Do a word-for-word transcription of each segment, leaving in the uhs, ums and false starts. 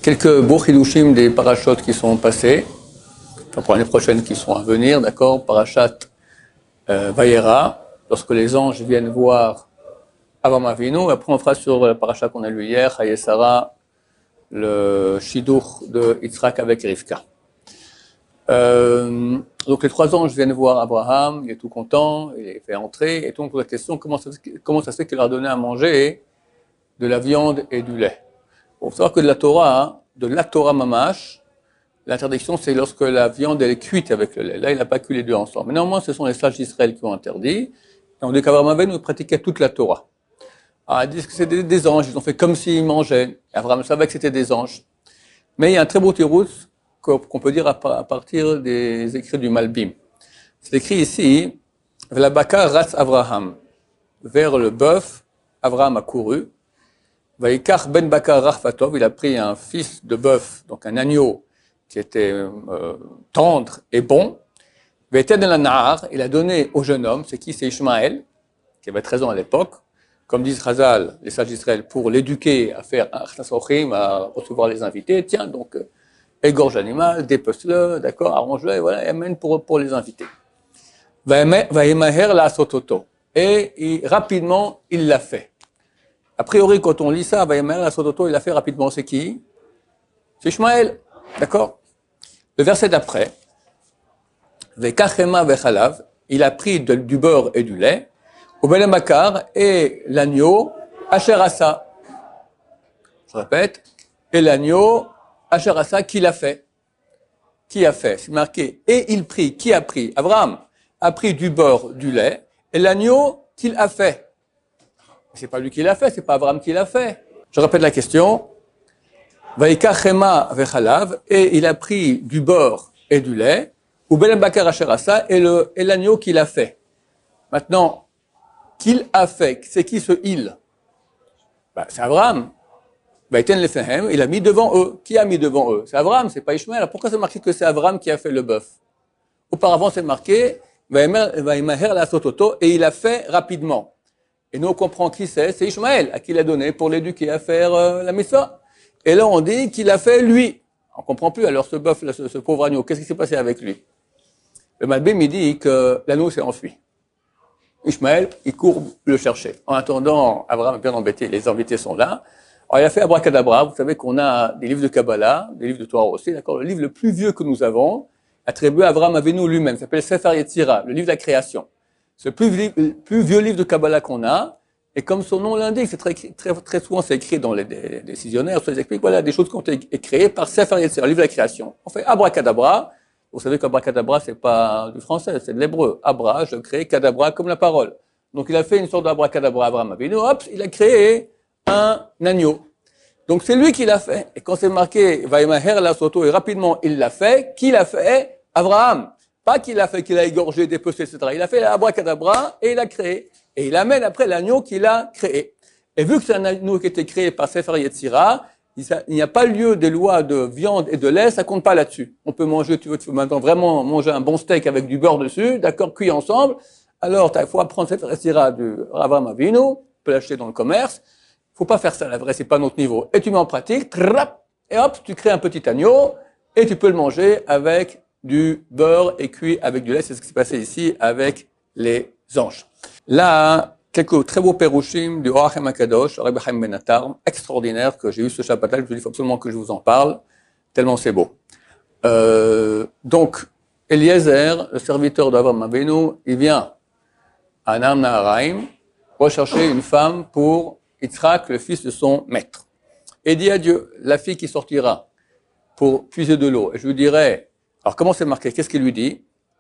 quelques beaux chidushim des parachutes qui sont passés, enfin pour l'année prochaine qui sont à venir, d'accord, parachat euh, Vayera, lorsque les anges viennent voir Avram Avinu, après on fera sur le parachat qu'on a lu hier, Hayesara, le shidur de Yitzhak avec Rivka. Euh, donc les trois anges viennent voir Abraham, il est tout content, il est fait entrer, et donc la question, comment ça, comment ça se fait qu'il leur a donné à manger de la viande et du lait? Il faut savoir que de la Torah, hein, de la Torah mamash, l'interdiction c'est lorsque la viande elle est cuite avec le lait. Là, il n'a pas cuit les deux ensemble. Mais néanmoins, ce sont les sages d'Israël qui ont interdit. Et on dit qu'Abraham Avinu pratiquait toute la Torah. Alors, ils disent que c'était des anges, ils ont fait comme s'ils mangeaient. Et Abraham savait que c'était des anges. Mais il y a un très beau tirouz qu'on peut dire à partir des écrits du Malbim. C'est écrit ici, V'labaka ratz Abraham. Vers le bœuf, Abraham a couru. Vaikar ben Bakar Rachvatov, il a pris un fils de bœuf, donc un agneau qui était euh, tendre et bon. Veten el Nahar, il a donné au jeune homme, c'est qui? C'est Ishmaël, qui avait treize ans à l'époque. Comme disent Chazal, les sages d'Israël, pour l'éduquer à faire un chassochim, à recevoir les invités, tiens, donc, euh, égorge l'animal, dépece-le, d'accord, arrange-le, et voilà, et amène pour, pour les invités. Vaïmaher la sototo. Et il, rapidement, il l'a fait. A priori, quand on lit ça, Vaïmaher la sototo, il l'a fait rapidement, c'est qui? C'est Ishmaël, d'accord? Le verset d'après, Vekachema vechalav, il a pris de, du beurre et du lait, au Benemakar et l'agneau, Asherasa. Je répète, et l'agneau, Asherasa, qui l'a fait? Qui a fait? C'est marqué. Et il prit. Qui a pris? Abraham a pris du beurre, du lait, et l'agneau qu'il a fait. C'est pas lui qui l'a fait, c'est pas Abraham qui l'a fait. Je répète la question. Vaïka chema vechalav, et il a pris du beurre et du lait, ou Benemakar Asherasa, et le, et l'agneau qu'il a fait. Maintenant, qu'il a fait, c'est qui ce il? Ben, c'est Abraham. Il a mis devant eux. Qui a mis devant eux? C'est Abraham, c'est pas Ishmaël. Pourquoi c'est marqué que c'est Abraham qui a fait le bœuf? Auparavant, c'est marqué, et il a fait rapidement. Et nous, on comprend qui c'est, c'est Ishmaël, à qui il a donné pour l'éduquer à faire euh, la mitzvah. Et là, on dit qu'il a fait lui. On comprend plus, alors ce bœuf, ce, ce pauvre agneau, qu'est-ce qui s'est passé avec lui? Le Malbim, il dit que l'agneau s'est enfui. Ishmaël, il court le chercher. En attendant, Abraham est bien embêté, les invités sont là. Alors, il a fait Abracadabra. Vous savez qu'on a des livres de Kabbalah, des livres de Torah aussi, d'accord? Le livre le plus vieux que nous avons, attribué à Abraham Avinu lui-même, s'appelle Sefer Yetzira, le livre de la création. C'est le plus, le plus vieux livre de Kabbalah qu'on a. Et comme son nom l'indique, c'est très, très, très souvent, c'est écrit dans les, les décisionnaires, ça les explique, voilà, des choses qui ont été créées par Sefer Yetzira, le livre de la création. On fait Abracadabra. Vous savez qu'abracadabra, c'est pas du français, c'est de l'hébreu. Abra, je crée, kadabra, comme la parole. Donc, il a fait une sorte d'abracadabra, Abraham Avinu, hop, il a créé un agneau. Donc, c'est lui qui l'a fait. Et quand c'est marqué, Vaïmaher la soto, et rapidement, il l'a fait, qui l'a fait? Abraham. Pas qu'il l'a fait, qu'il a égorgé, dépecé, et cetera. Il a fait l'abracadabra, et il a créé. Et il amène après l'agneau qu'il a créé. Et vu que c'est un agneau qui a été créé par Sefer Yetzira, il n'y a pas lieu des lois de viande et de lait, ça compte pas là-dessus. On peut manger, tu veux, tu veux maintenant vraiment manger un bon steak avec du beurre dessus, d'accord, cuit ensemble. Alors, il faut apprendre cette recette du Avraham Avinu, tu peux l'acheter dans le commerce. Faut pas faire ça, la vraie, c'est pas notre niveau. Et tu mets en pratique, trap, et hop, tu crées un petit agneau, et tu peux le manger avec du beurre et cuit avec du lait. C'est ce qui s'est passé ici avec les anges. Là, quelques très beaux pérouchim du Or HaChaim HaKadosh, Rabbi Chaim Ben Attar, extraordinaire, que j'ai eu ce Shabbat-là, je me suis dit, il faut absolument que je vous en parle, tellement c'est beau. Euh, donc, Eliezer, le serviteur d'Avraham Avinu, il vient à Nar Naharaim rechercher une femme pour Yitzhak, le fils de son maître. Et dit à Dieu, la fille qui sortira pour puiser de l'eau. Et je lui dirai, alors comment c'est marqué? Qu'est-ce qu'il lui dit?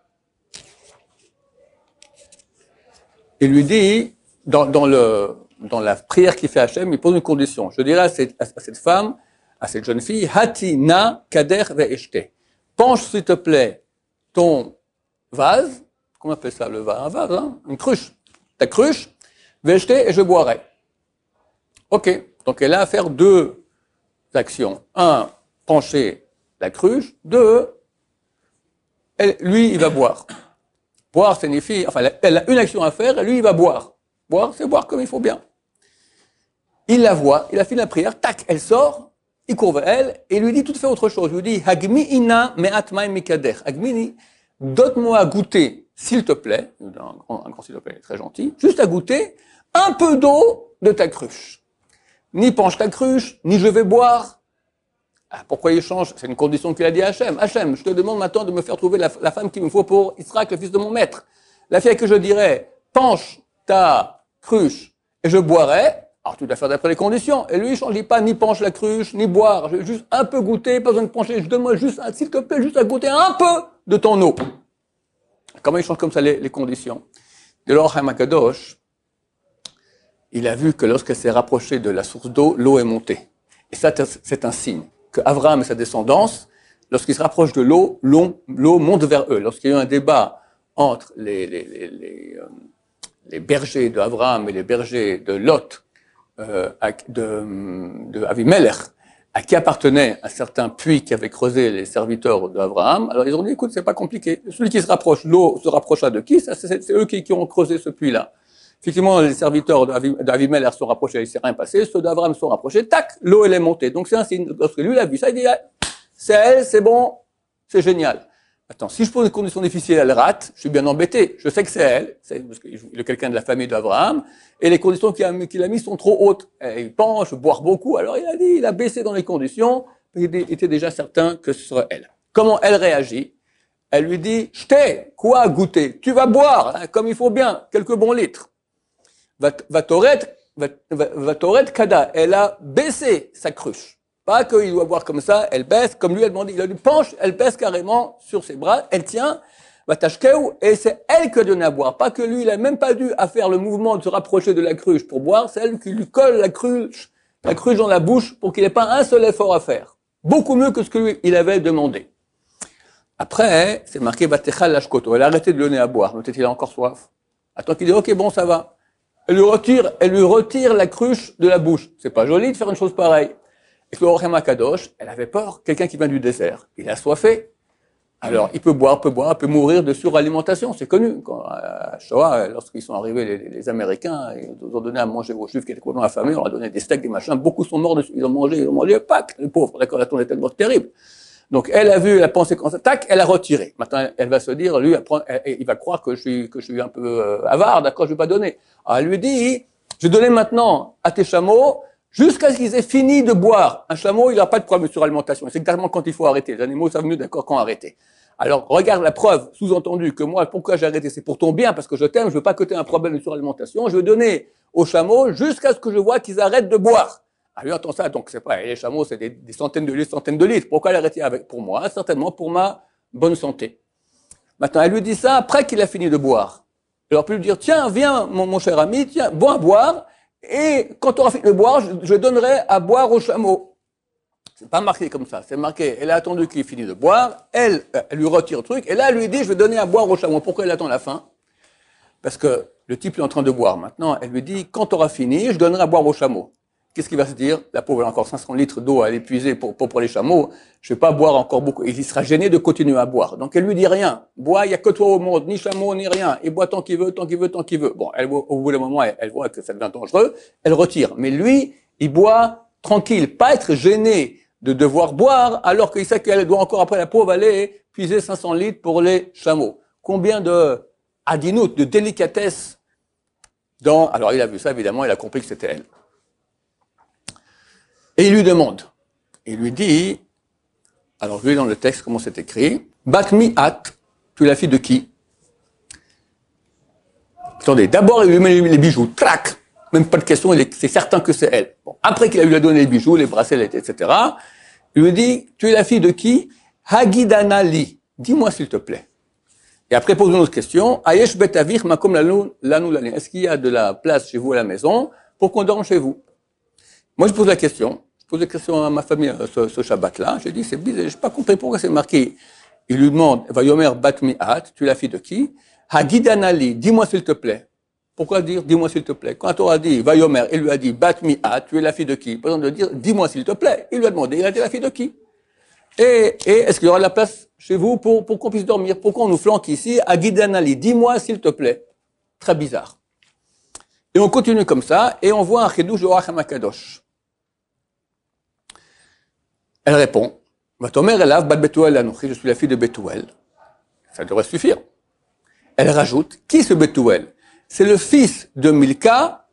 Il lui dit, Dans, dans, le, dans la prière qu'il fait à Hachem, il pose une condition. Je dirais à cette, à cette femme, à cette jeune fille, Hati na kader ve'eshte. Penche, s'il te plaît, ton vase, comment on appelle ça le vase? Un vase, hein? Une cruche. Ta cruche, ve'eshte, et je boirai. Ok. Donc elle a à faire deux actions. Un, pencher la cruche. Deux, elle, lui, il va boire. Boire signifie, enfin, elle a une action à faire, et lui, il va boire. Boire, c'est boire comme il faut bien. Il la voit, il a fait la prière, tac, elle sort, il court vers elle et lui dit tout à fait autre chose. Il lui dit, Hagmi ina me'at ma'im mikadech. Hagmi, donne-moi à goûter, s'il te plaît, un grand, un grand s'il te plaît, très gentil, juste à goûter un peu d'eau de ta cruche. Ni penche ta cruche, ni je vais boire. Ah, pourquoi il change? C'est une condition qu'il a dit à Hachem. Hachem, je te demande maintenant de me faire trouver la, la femme qu'il me faut pour Israël, le fils de mon maître. La fille que je dirais, penche ta cruche et je boirai. Alors tu dois faire d'après les conditions. Et lui, il ne change pas ni penche la cruche, ni boire. Je vais juste un peu goûter, pas besoin de pencher. Je donne-moi juste, s'il te plaît, juste à goûter un peu de ton eau. Comment il change comme ça les, les conditions? Dès lors, Chaim HaKadosh, il a vu que lorsqu'elle s'est rapprochée de la source d'eau, l'eau est montée. Et ça, c'est un signe que Abraham et sa descendance, lorsqu'ils se rapprochent de l'eau, l'eau, l'eau monte vers eux. Lorsqu'il y a eu un débat entre les, les, les, les, euh, les bergers d'Abraham et les bergers de Lot, euh, de, de Avimelech, à qui appartenait un certain puits qui avait creusé les serviteurs d'Abraham, alors ils ont dit, écoute, c'est pas compliqué. Celui qui se rapproche, l'eau se rapprocha de qui? C'est, c'est, c'est eux qui, qui ont creusé ce puits-là. Effectivement, les serviteurs d'Avimelech sont rapprochés, il ne s'est rien passé. Ceux d'Abraham sont rapprochés, tac, l'eau elle est montée. Donc c'est un signe. Lorsque lui il a vu ça, il dit, ah, c'est elle, c'est bon, c'est génial. Attends, si je pose une condition difficile, elle rate, je suis bien embêté. Je sais que c'est elle, c'est parce qu'il est quelqu'un de la famille d'Abraham, et les conditions qu'il a, qu'il a mises sont trop hautes. Et il penche, boire beaucoup. Alors il a dit, il a baissé dans les conditions, mais il était déjà certain que ce serait elle. Comment elle réagit? Elle lui dit, je t'ai, quoi goûter? Tu vas boire, hein, comme il faut bien, quelques bons litres. Vatoret Kada, elle a baissé sa cruche. Pas qu'il doit boire comme ça, elle baisse, comme lui elle demandé, il a dit penche, elle baisse carrément sur ses bras, elle tient, Vatashkeu, et c'est elle qui a donné à boire. Pas que lui, il a même pas dû à faire le mouvement de se rapprocher de la cruche pour boire, c'est elle qui lui colle la cruche, la cruche dans la bouche pour qu'il n'ait pas un seul effort à faire. Beaucoup mieux que ce que lui, il avait demandé. Après, c'est marqué Vatechal Lashkoto, elle a arrêté de lui donner à boire, peut-être qu'il a encore soif. Attends qu'il dit, ok, bon, ça va. Elle lui retire, elle lui retire la cruche de la bouche. C'est pas joli de faire une chose pareille. Et que le Chaim HaKadosh, elle avait peur. Quelqu'un qui vient du désert, il a soifé. Alors, il peut boire, peut boire, il peut mourir de suralimentation. C'est connu. Quand, à Shoah, lorsqu'ils sont arrivés, les, les Américains, ils ont donné à manger aux Juifs qui étaient complètement affamés, on leur a donné des steaks, des machins. Beaucoup sont morts dessus. Ils ont mangé, ils ont mangé, pack, les pauvres. D'accord, la tournée était tellement terrible. Donc, elle a vu la pensée comme ça, tac, elle a retiré. Maintenant, elle va se dire, lui, elle prend, elle, il va croire que je suis, que je suis un peu euh, avare, d'accord, je vais pas donner. Alors, elle lui dit, je vais donner maintenant à tes chameaux, jusqu'à ce qu'ils aient fini de boire. Un chameau, il n'a pas de problème de suralimentation. C'est exactement quand il faut arrêter. Les animaux savent mieux, d'accord, quand arrêter. Alors, regarde la preuve, sous-entendu, que moi, pourquoi j'ai arrêté? C'est pour ton bien, parce que je t'aime, je veux pas que tu aies un problème de suralimentation. Je vais donner aux chameaux jusqu'à ce que je vois qu'ils arrêtent de boire. Ah, lui entend ça, donc c'est pas, les chameaux, c'est des, des centaines de litres, centaines de litres. Pourquoi l'arrêter avec, pour moi? Certainement pour ma bonne santé. Maintenant, elle lui dit ça après qu'il a fini de boire. Elle aurait pu lui dire, tiens, viens, mon, mon cher ami, tiens, bois à boire, et quand tu auras fini de boire, je, je donnerai à boire aux chameaux. C'est pas marqué comme ça, c'est marqué, elle a attendu qu'il finisse de boire, elle, elle lui retire le truc, et là, elle lui dit, je vais donner à boire aux chameaux. Pourquoi elle attend la fin? Parce que le type est en train de boire. Maintenant, elle lui dit, quand tu auras fini, je donnerai à boire aux chameaux. Qu'est-ce qu'il va se dire? La pauvre, elle a encore cinq cents litres d'eau à l'épuiser pour, pour, pour les chameaux. Je vais pas boire encore beaucoup. Il sera gêné de continuer à boire. Donc, elle lui dit rien. Bois, il y a que toi au monde, ni chameau, ni rien. Il boit tant qu'il veut, tant qu'il veut, tant qu'il veut. Bon, elle, au bout d'un moment, elle, elle voit que ça devient dangereux. Elle retire. Mais lui, il boit tranquille. Pas être gêné de devoir boire alors qu'il sait qu'elle doit encore après la pauvre aller puiser cinq cents litres pour les chameaux. Combien de adinout, de délicatesse dans, alors il a vu ça, évidemment, il a compris que c'était elle. Et il lui demande, il lui dit, alors je vais dans le texte comment c'est écrit, Batmi At, tu es la fille de qui? Attendez, d'abord il lui met les bijoux, trac, même pas de question, c'est certain que c'est elle. Bon, après qu'il a lui donné les bijoux, les bracelets, et cetera, il lui dit, tu es la fille de qui? Hagidanali, dis-moi s'il te plaît. Et après pose une autre question, Ayesh betavir makom lanou lani, est-ce qu'il y a de la place chez vous à la maison pour qu'on dorme chez vous? Moi, je pose la question. Je pose la question à ma famille ce, ce Shabbat-là. J'ai dit, c'est bizarre, je n'ai pas compris pourquoi c'est marqué. Il lui demande, Vayomer bat mi'at, tu es la fille de qui? Hagidanali, dis-moi s'il te plaît. Pourquoi dire, dis-moi s'il te plaît? Quand on a dit, Vayomer, il lui a dit, bat mi'at, tu es la fille de qui? Par exemple, de dire, dis-moi s'il te plaît. Il lui a demandé, il a dit la fille de qui? Et, et est-ce qu'il y aura de la place chez vous pour, pour qu'on puisse dormir? Pourquoi on nous flanque ici? Hagidanali, dis-moi s'il te plaît. Très bizarre. Et on continue comme ça, et on voit un chidouche de Chaim HaKadosh. Elle répond, Vatomer elav bat Betuel Anochi, je suis la fille de Betuel. Ça devrait suffire. Elle rajoute, qui est ce Betuel? C'est le fils de Milka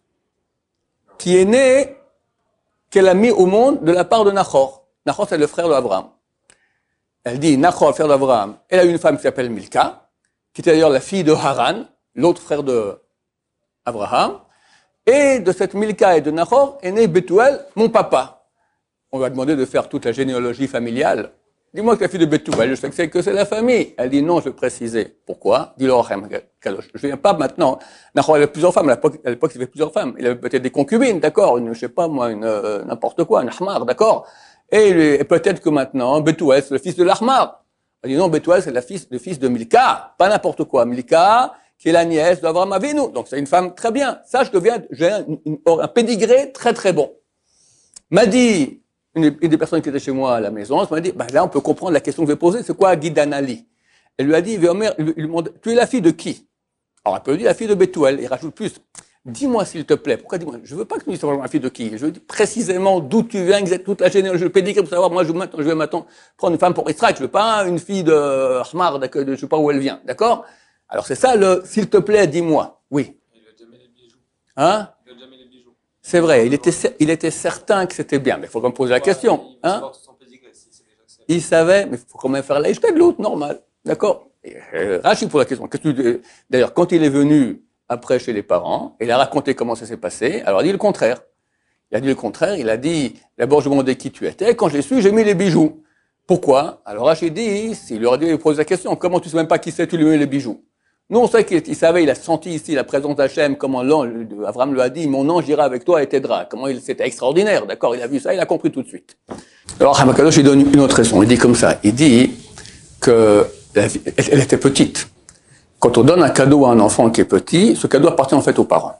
qui est né, qu'elle a mis au monde de la part de Nachor. Nachor, c'est le frère d'Abraham. Elle dit, Nachor, le frère d'Abraham, elle a une femme qui s'appelle Milka, qui était d'ailleurs la fille de Haran, l'autre frère de Abraham. Et de cette Milka et de Nachor est né Betuel, mon papa. On lui a demandé de faire toute la généalogie familiale. Dis-moi que la fille de Betuel, je sais que c'est que c'est la famille. Elle dit non, je vais préciser. Pourquoi? Dis-le Rachem Kadosh. Je ne viens pas maintenant. Nachor avait plusieurs femmes. À l'époque, à l'époque, il avait plusieurs femmes. Il avait peut-être des concubines, d'accord? Une, je sais pas moi, une, euh, n'importe quoi, un Ahmar, d'accord? Et, et peut-être que maintenant, Betuel, c'est le fils de l'Ahmar. Elle dit non, Betuel, c'est la fils, le fils de Milka. Pas n'importe quoi. Milka, qui est la nièce d'Avraham Avinu. Donc c'est une femme très bien. Ça, je deviens, j'ai un, un pédigré très très bon. M'a dit, une, une des personnes qui était chez moi à la maison, elle m'a dit, bah là, on peut comprendre la question que je vais poser, c'est quoi Guidanali? Elle lui a dit, Véomer, il lui demande, tu es la fille de qui? Alors, elle peut lui dire la fille de Betuel. Il rajoute plus. Dis-moi s'il te plaît. Pourquoi dis-moi? Je veux pas que tu me dises la fille de qui. Je veux dire précisément d'où tu viens, exact, toute la généalogie, le pédigré pour savoir, moi, je, je vais maintenant prendre une femme pour Israël. Je veux pas une fille de Ahmar, de, je sais pas où elle vient. D'accord? Alors, c'est ça le, s'il te plaît, dis-moi. Oui. Il lui a jamais les bijoux. Hein? Il lui a jamais les bijoux. C'est vrai, il était, il était certain que c'était bien, mais il faut quand même poser la question. Il, hein? pédigré, si c'est déjà que il savait, mais il faut quand même faire la de l'autre, normal. D'accord? euh, Rachid pose la question. D'ailleurs, quand il est venu après chez les parents, il a raconté comment ça s'est passé, alors il a dit le contraire. Il a dit le contraire, il a dit, d'abord je me demandais qui tu étais, quand je l'ai su, j'ai mis les bijoux. Pourquoi? Alors Rachid dit, il lui aurait dû poser la question, comment tu sais même pas qui c'est, tu lui mets les bijoux? Nous, on sait qu'il savait, il a senti ici la présence d'Hachem, comment l'ange, Abraham lui a dit, mon ange ira avec toi et t'aidera. Comment il, c'était extraordinaire, d'accord? Il a vu ça, il a compris tout de suite. Alors, Hamakadosh, il donne une autre raison. Il dit comme ça. Il dit que, elle était petite. Quand on donne un cadeau à un enfant qui est petit, ce cadeau appartient en fait aux parents.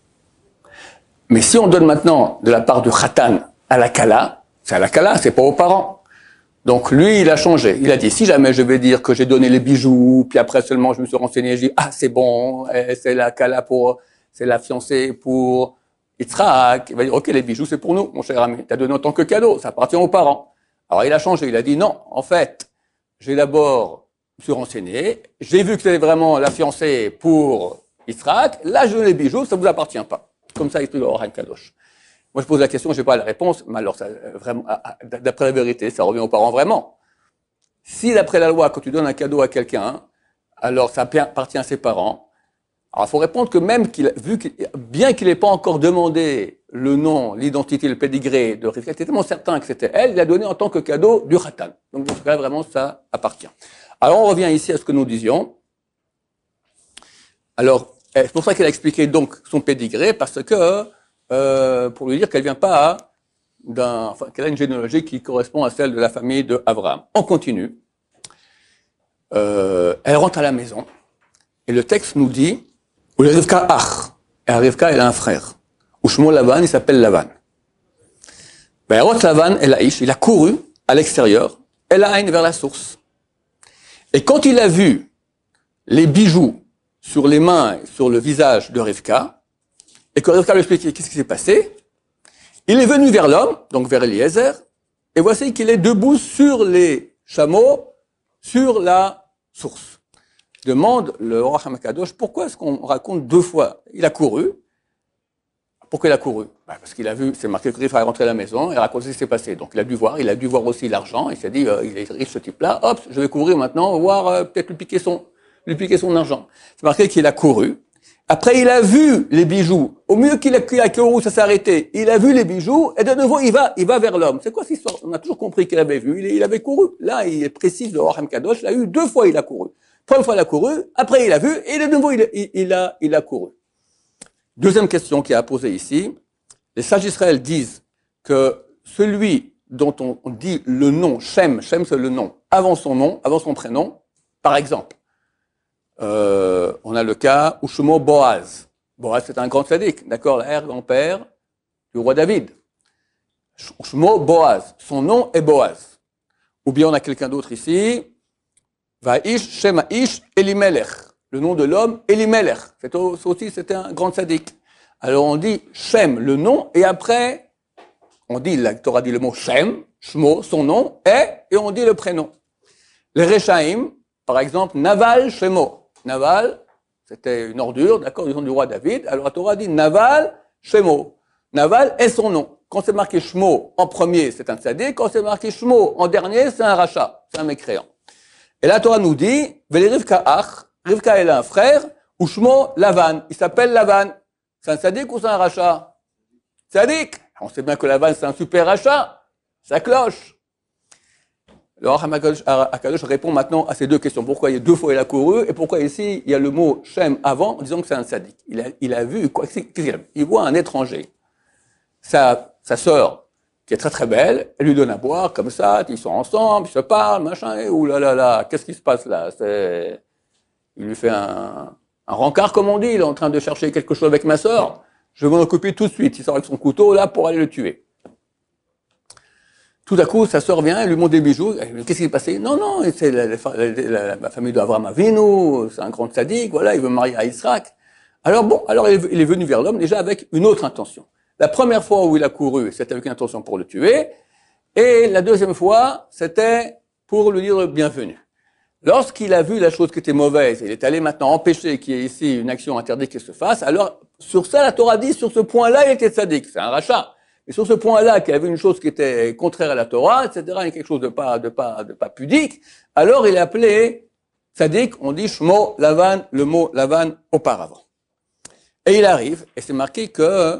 Mais si on donne maintenant de la part du Khatan à la Kala, c'est à la Kala, c'est pas aux parents. Donc lui, il a changé. Il a dit, si jamais je vais dire que j'ai donné les bijoux, puis après seulement je me suis renseigné, j'ai dit, ah c'est bon, c'est la Kala pour, c'est la fiancée pour Yitzhak. Il va dire, ok, les bijoux c'est pour nous, mon cher ami. T'as donné en tant que cadeau, ça appartient aux parents. Alors il a changé, il a dit, non, en fait, j'ai d'abord, je me suis renseigné, j'ai vu que c'était vraiment la fiancée pour Yitzhak, là je donne les bijoux, ça vous appartient pas. Comme ça, il dit, oh, Kadosh. Moi, je pose la question, je n'ai pas la réponse, mais alors, ça, vraiment, d'après la vérité, ça revient aux parents vraiment. Si, d'après la loi, quand tu donnes un cadeau à quelqu'un, alors ça appartient à ses parents, alors il faut répondre que même qu'il, vu qu'il, bien qu'il n'ait pas encore demandé le nom, l'identité, le pédigré de Rivka, il était tellement certain que c'était elle, il l'a donné en tant que cadeau du Khatan. Donc, dans ce cas-là, vraiment, ça appartient. Alors, on revient ici à ce que nous disions. Alors, c'est pour ça qu'elle a expliqué donc son pédigré, parce que, Euh, pour lui dire qu'elle vient pas d'un, enfin, qu'elle a une généalogie qui correspond à celle de la famille de Abraham. On continue. Euh, elle rentre à la maison et le texte nous dit où Rivka ach, et Rivka elle a un frère. Ushmo Lavan, il s'appelle Lavan. Ben Rot Lavan el Aish, il a couru à l'extérieur, El Ain vers la source. Et quand il a vu les bijoux sur les mains, et sur le visage de Rivka, et que Rivka lui explique qu'est-ce qui s'est passé, il est venu vers l'homme, donc vers Eliezer, et voici qu'il est debout sur les chameaux, sur la source. Demande le roi Hamakadosh, pourquoi est-ce qu'on raconte deux fois? Il a couru. Pourquoi il a couru? Ben parce qu'il a vu, c'est marqué que Rivka est rentré à la maison et raconté ce qui s'est passé. Donc il a dû voir, il a dû voir aussi l'argent, il s'est dit, euh, il est riche ce type-là, hop, je vais courir maintenant, voir euh, peut-être lui piquer son, lui piquer son argent. C'est marqué qu'il a couru. Après, il a vu les bijoux. Au mieux qu'il a, qu'il a couru, ça s'est arrêté. Il a vu les bijoux, et de nouveau, il va, il va vers l'homme. C'est quoi cette histoire? On a toujours compris qu'il avait vu, il, il avait couru. Là, il est précis, le Rachem Kadosh l'a eu deux fois, il a couru. Première fois, il a couru, après, il a vu, et de nouveau, il, il, il a, il a couru. Deuxième question qui a posée ici. Les sages d'Israël disent que celui dont on, on dit le nom, Shem, Shem c'est le nom, avant son nom, avant son prénom, par exemple, Euh, on a le cas Ushmo Boaz. Boaz, c'est un grand tzaddik, d'accord, l'arrière-grand-père du roi David. Ushmo Boaz, son nom est Boaz. Ou bien on a quelqu'un d'autre ici, Va'ish Shema Ish Elimelech, le nom de l'homme Elimelech. C'est aussi, c'était un grand tzaddik. Alors on dit Shem, le nom, et après On dit, la Torah dit le mot Shem, Shmo, son nom, et, et on dit le prénom. Les Rechaim, par exemple, Naval Shemo. Naval, c'était une ordure, d'accord, du nom du roi David. Alors la Torah dit Naval Shemo. Naval est son nom. Quand c'est marqué Shmo en premier, c'est un tzaddik. Quand c'est marqué Shmo en dernier, c'est un rachat, c'est un mécréant. Et la Torah nous dit, Veli Rivka Ach, Rivka elle a un frère, ou Shmo Lavan. Il s'appelle Lavan. C'est un tzaddik ou c'est un rachat? Tzaddik. On sait bien que Lavan c'est un super rachat. Ça cloche. Alors, Akadosh répond maintenant à ces deux questions. Pourquoi il y a deux fois il a couru et pourquoi ici il y a le mot Shem avant en disant que c'est un tzaddik. Il a, il a vu quoi? Qu'est-ce qu'il a vu? Il voit un étranger. Sa, sa sœur, qui est très très belle, elle lui donne à boire comme ça, ils sont ensemble, ils se parlent, machin, et oulala, là, là, qu'est-ce qui se passe là? C'est, il lui fait un, un rencard comme on dit, il est en train de chercher quelque chose avec ma sœur. Je vais m'en occuper tout de suite. Il sort avec son couteau là pour aller le tuer. Tout à coup, sa sœur vient, elle lui montre des bijoux. Qu'est-ce qui s'est passé? Non, non, c'est la, la, la, la famille d'Avraham Avinu, c'est un grand tzaddik, voilà, il veut marier à Yitzhak. Alors bon, alors il est venu vers l'homme déjà avec une autre intention. La première fois où il a couru, c'était avec une intention pour le tuer, et la deuxième fois, c'était pour lui dire le bienvenu. Lorsqu'il a vu la chose qui était mauvaise, il est allé maintenant empêcher qu'il y ait ici une action interdite qui se fasse, alors sur ça, la Torah dit, sur ce point-là, il était tzaddik, c'est un rachat. Et sur ce point-là, qu'il y avait une chose qui était contraire à la Torah, et cetera, et quelque chose de pas, de pas, de pas pudique, alors il est appelé tzaddik, on dit Shmo Lavan, le mot Lavan auparavant. Et il arrive, et c'est marqué que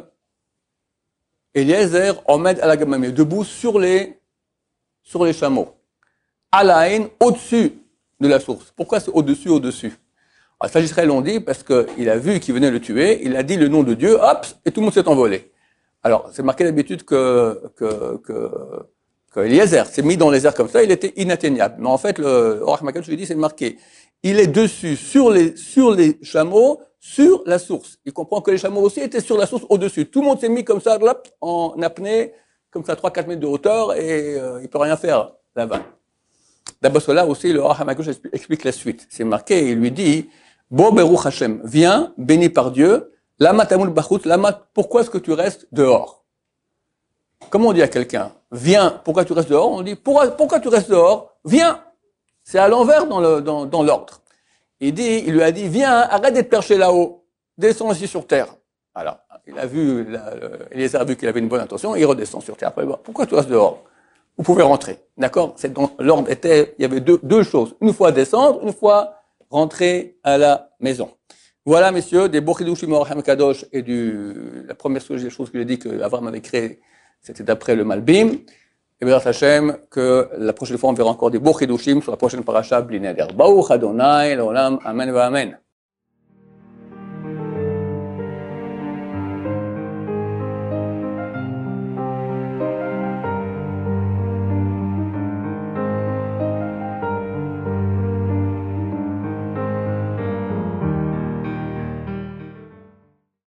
Eliezer Omed à la Gamamim, debout sur les, sur les chameaux. Alain, au-dessus de la source. Pourquoi c'est au-dessus, au-dessus? Alors, ça, Israël l'ont dit parce qu'il a vu qu'il venait le tuer, il a dit le nom de Dieu, hop, et tout le monde s'est envolé. Alors, c'est marqué d'habitude que, que, que, que Eliezer s'est mis dans les airs comme ça, il était inatteignable. Mais en fait, le Orach Makal, je l'ai dit, c'est marqué. Il est dessus, sur les, sur les chameaux, sur la source. Il comprend que les chameaux aussi étaient sur la source au-dessus. Tout le monde s'est mis comme ça, là, en apnée, comme ça, trois quatre mètres de hauteur, et euh, il peut rien faire là-bas. D'abord, cela aussi, le Orach Makal explique la suite. C'est marqué, il lui dit, Bo Beruch Hashem, viens, béni par Dieu, Lama tamoul bachut, lama, pourquoi est-ce que tu restes dehors? Comment on dit à quelqu'un, viens, pourquoi tu restes dehors? On dit, pourquoi, pourquoi tu restes dehors? Viens. C'est à l'envers dans le, dans, dans l'ordre. Il dit, il lui a dit, viens, arrête d'être perché là-haut, descends ici sur terre. Alors, il a vu, Eliezer a vu qu'il avait une bonne intention, il redescend sur terre. Après, pourquoi tu restes dehors? Vous pouvez rentrer. D'accord? C'est donc, l'ordre était, il y avait deux, deux choses. Une fois descendre, une fois rentrer à la maison. Voilà, messieurs, des Bochidushim Orachem Kadosh et du, la première chose que j'ai dit que Avram avait créé, c'était d'après le Malbim. Et bien, Hashem, que la prochaine fois, on verra encore des Bochidushim sur la prochaine paracha, Bli Neder. Baruch Adonai, l'Olam, Amen, va Amen.